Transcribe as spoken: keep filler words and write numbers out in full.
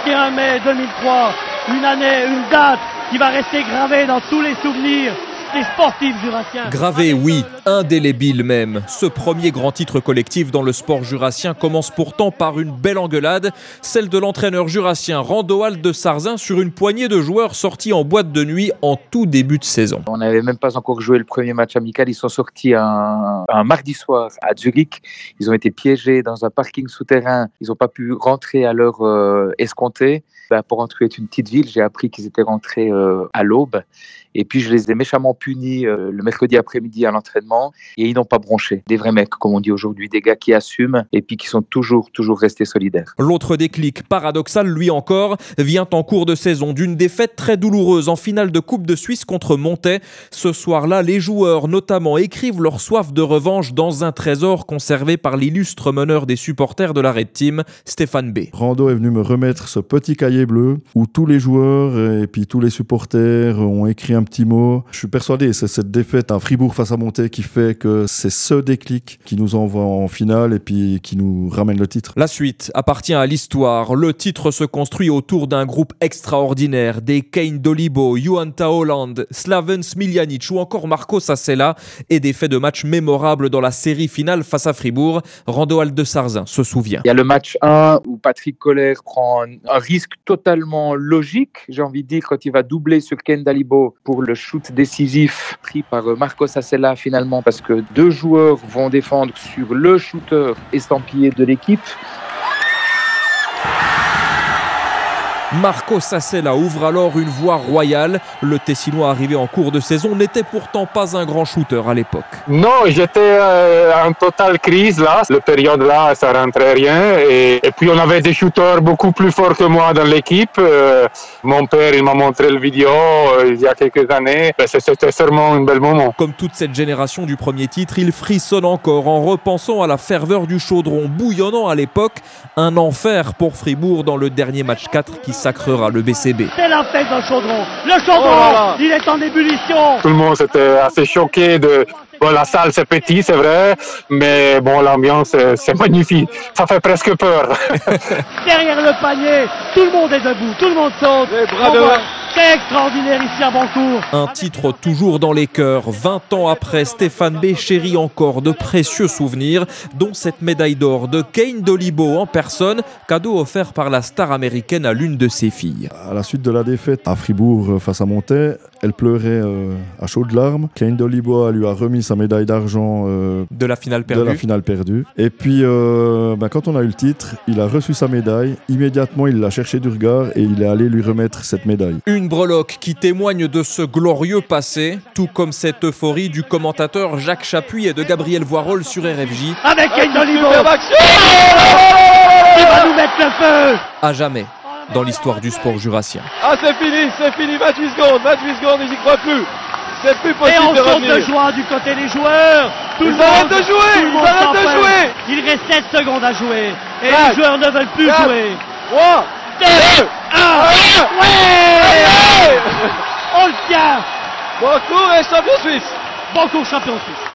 trente et un mai deux mille trois, une année, une date qui va rester gravée dans tous les souvenirs des sportifs jurassiens. Gravé, oui, indélébile même. Ce premier grand titre collectif dans le sport jurassien commence pourtant par une belle engueulade, celle de l'entraîneur jurassien Randoald de Sarzin sur une poignée de joueurs sortis en boîte de nuit en tout début de saison. On n'avait même pas encore joué le premier match amical, ils sont sortis un, un mardi soir à Zurich, ils ont été piégés dans un parking souterrain, ils n'ont pas pu rentrer à l'heure euh, escomptée. Ben, pour rentrer est une petite ville, j'ai appris qu'ils étaient rentrés euh, à l'aube. Et puis je les ai méchamment punis euh, le mercredi après-midi à l'entraînement et ils n'ont pas bronché. Des vrais mecs, comme on dit aujourd'hui, des gars qui assument et puis qui sont toujours, toujours restés solidaires. L'autre déclic paradoxal, lui encore, vient en cours de saison d'une défaite très douloureuse en finale de Coupe de Suisse contre Montais. Ce soir-là, les joueurs notamment écrivent leur soif de revanche dans un trésor conservé par l'illustre meneur des supporters de la Red Team, Stéphane B. Rando est venu me remettre ce petit cahier bleu où tous les joueurs et puis tous les supporters ont écrit un Un petit mot. Je suis persuadé, c'est cette défaite à Fribourg face à Montais qui fait que c'est ce déclic qui nous envoie en finale et puis qui nous ramène le titre. La suite appartient à l'histoire. Le titre se construit autour d'un groupe extraordinaire. Des Kane Dolibo, Juhanta Holland, Slaven Smiljanic ou encore Marco Sassela et des faits de match mémorables dans la série finale face à Fribourg. Randoald de Sarzin se souvient. Il y a le match un où Patrick Koller prend un, un risque totalement logique, j'ai envie de dire, quand il va doubler sur Kane Dolibo pour le shoot décisif pris par Marco Sassela finalement parce que deux joueurs vont défendre sur le shooter estampillé de l'équipe. Marco Sassela ouvre alors une voie royale. Le Tessinois arrivé en cours de saison n'était pourtant pas un grand shooter à l'époque. Non, j'étais euh, en totale crise là. La période là, ça rentrait rien. Et, et puis on avait des shooters beaucoup plus forts que moi dans l'équipe. Euh, mon père, il m'a montré le vidéo euh, il y a quelques années. Ben, c'était sûrement un bel moment. Comme toute cette génération du premier titre, il frissonne encore en repensant à la ferveur du chaudron bouillonnant à l'époque. Un enfer pour Fribourg dans le dernier match quatre qui sacrera le B C B. C'est la fête dans le chaudron. Le chaudron, oh il est en ébullition. Tout le monde était assez choqué de... Bon, la salle c'est petit, c'est vrai, mais bon, l'ambiance c'est magnifique. Ça fait presque peur. Derrière le panier, tout le monde est debout, tout le monde saute. C'est extraordinaire ici à Bancourt. Un titre toujours dans les cœurs. vingt ans après, Stéphane B chérit encore de précieux souvenirs, dont cette médaille d'or de Kane Dolibo en personne, cadeau offert par la star américaine à l'une de ses filles. À la suite de la défaite à Fribourg face à Montais, elle pleurait euh, à chaudes larmes. Kane Dolibo lui a remis sa médaille d'argent euh, de la finale perdue. De la finale perdue. Et puis, euh, ben, quand on a eu le titre, il a reçu sa médaille. Immédiatement, il l'a cherché du regard et il est allé lui remettre cette médaille. Une breloque qui témoigne de ce glorieux passé, tout comme cette euphorie du commentateur Jacques Chapuis et de Gabriel Voirol sur R F J. Avec Kane Dolibo qui va nous mettre le feu. À jamais dans l'histoire du sport jurassien. Ah, c'est fini, c'est fini, vingt-huit secondes, vingt-huit secondes, ils n'y croient plus. C'est plus possible et on de saute revenir. de joie du côté des joueurs. Tout ils le arrêtent monde, de jouer, tout le ils monde arrêtent de jouer. Il reste sept secondes à jouer et quatre, les joueurs ne veulent plus quatre, jouer. trois, deux, un. Ouais, on le tient. Bancourt est champion suisse. Bancourt champion suisse.